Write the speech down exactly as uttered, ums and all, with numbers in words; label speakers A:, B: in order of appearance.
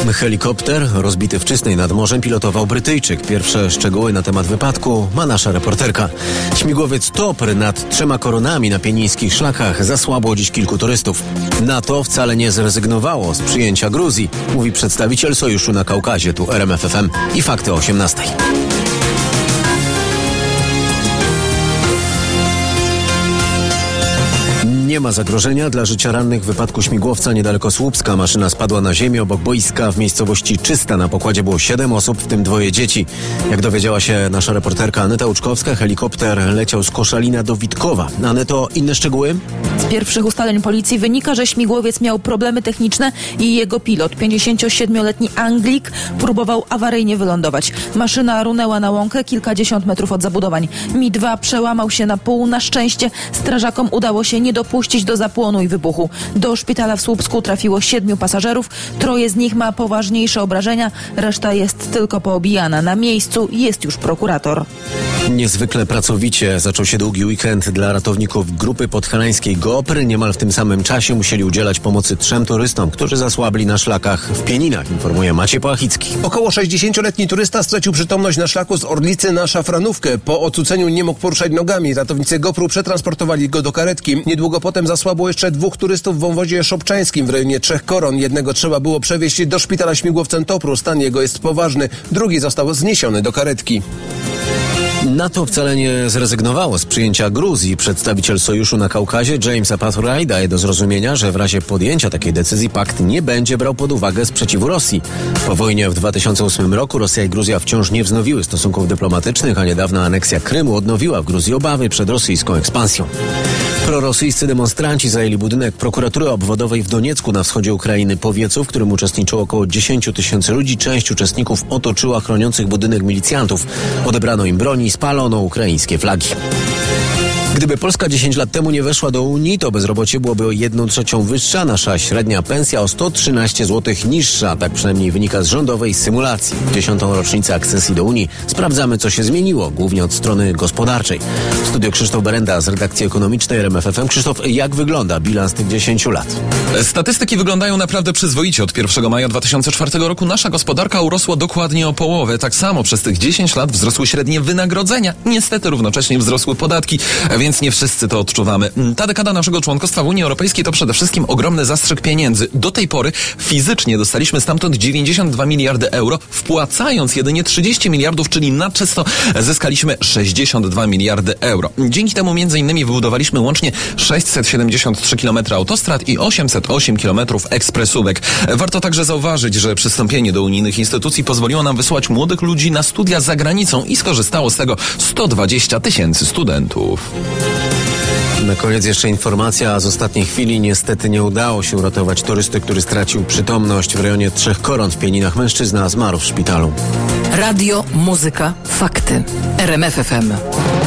A: Helikopter rozbity w Czysnej nad morzem pilotował Brytyjczyk. Pierwsze szczegóły na temat wypadku ma nasza reporterka. Śmigłowiec Topr nad trzema koronami na pienińskich szlakach zasłabło dziś kilku turystów. NATO wcale nie zrezygnowało z przyjęcia Gruzji, mówi przedstawiciel Sojuszu na Kaukazie, tu R M F F M i fakty o osiemnastej. Nie ma zagrożenia dla życia rannych w wypadku śmigłowca niedaleko Słupska. Maszyna spadła na ziemię obok boiska w miejscowości Czysta. Na pokładzie było siedem osób, w tym dwoje dzieci. Jak dowiedziała się nasza reporterka Aneta Łuczkowska, helikopter leciał z Koszalina do Witkowa. Aneto, inne szczegóły?
B: Z pierwszych ustaleń policji wynika, że śmigłowiec miał problemy techniczne i jego pilot, pięćdziesięciosiedmioletni Anglik, próbował awaryjnie wylądować. Maszyna runęła na łąkę kilkadziesiąt metrów od zabudowań. Mi dwa przełamał się na pół. Na szczęście strażakom udało się nie dopuścić do zapłonu i wybuchu. Do szpitala w Słupsku trafiło siedmiu pasażerów. Troje z nich ma poważniejsze obrażenia, reszta jest tylko poobijana. Na miejscu jest już prokurator.
A: Niezwykle pracowicie zaczął się długi weekend dla ratowników grupy podhalańskiej GOPR. Niemal w tym samym czasie musieli udzielać pomocy trzem turystom, którzy zasłabli na szlakach w Pieninach, informuje Maciej Połachicki.
C: Około sześćdziesięcioletni turysta stracił przytomność na szlaku z Orlicy na Szafranówkę. Po ocuceniu nie mógł poruszać nogami. Ratownicy GOPR-u przetransportowali go do karetki. Niedługo potem zasłabło jeszcze dwóch turystów w wąwozie szopczańskim w rejonie Trzech Koron. Jednego trzeba było przewieźć do szpitala śmigłowcem Topru. Stan jego jest poważny. Drugi został zniesiony do karetki.
A: NATO wcale nie zrezygnowało z przyjęcia Gruzji. Przedstawiciel Sojuszu na Kaukazie James Apathurai daje do zrozumienia, że w razie podjęcia takiej decyzji pakt nie będzie brał pod uwagę sprzeciwu Rosji. Po wojnie w dwa tysiące ósmym roku Rosja i Gruzja wciąż nie wznowiły stosunków dyplomatycznych, a niedawna aneksja Krymu odnowiła w Gruzji obawy przed rosyjską ekspansją. Prorosyjscy demonstranci zajęli budynek prokuratury obwodowej w Doniecku na wschodzie Ukrainy. Powiecu, w którym uczestniczyło około dziesięć tysięcy ludzi. Część uczestników otoczyła chroniących budynek milicjantów. Odebrano im broni, spalono ukraińskie flagi. Gdyby Polska dziesięć lat temu nie weszła do Unii, to bezrobocie byłoby o jedną trzecią wyższa, nasza średnia pensja o sto trzynaście złotych niższa. Tak przynajmniej wynika z rządowej symulacji. W dziesiątą rocznicę akcesji do Unii sprawdzamy, co się zmieniło, głównie od strony gospodarczej. W studiu Krzysztof Berenda z redakcji ekonomicznej R M F F M. Krzysztof, jak wygląda bilans tych dziesięciu lat?
D: Statystyki wyglądają naprawdę przyzwoicie. Od pierwszego maja dwa tysiące czwartego roku nasza gospodarka urosła dokładnie o połowę. Tak samo przez tych dziesięć lat wzrosły średnie wynagrodzenia. Niestety równocześnie wzrosły podatki, więc nie wszyscy to odczuwamy. Ta dekada naszego członkostwa w Unii Europejskiej to przede wszystkim ogromny zastrzyk pieniędzy. Do tej pory fizycznie dostaliśmy stamtąd dziewięćdziesiąt dwa miliardy euro, wpłacając jedynie trzydzieści miliardów, czyli na czysto zyskaliśmy sześćdziesiąt dwa miliardy euro. Dzięki temu między innymi wybudowaliśmy łącznie sześćset siedemdziesiąt trzy kilometry autostrad i osiemset osiem kilometrów ekspresówek. Warto także zauważyć, że przystąpienie do unijnych instytucji pozwoliło nam wysłać młodych ludzi na studia za granicą i skorzystało z tego sto dwadzieścia tysięcy studentów.
A: Na koniec jeszcze informacja z ostatniej chwili. Niestety nie udało się uratować turysty, który stracił przytomność w rejonie Trzech Koron w Pieninach. Mężczyzna zmarł w szpitalu.
E: Radio, muzyka, fakty. R M F F M.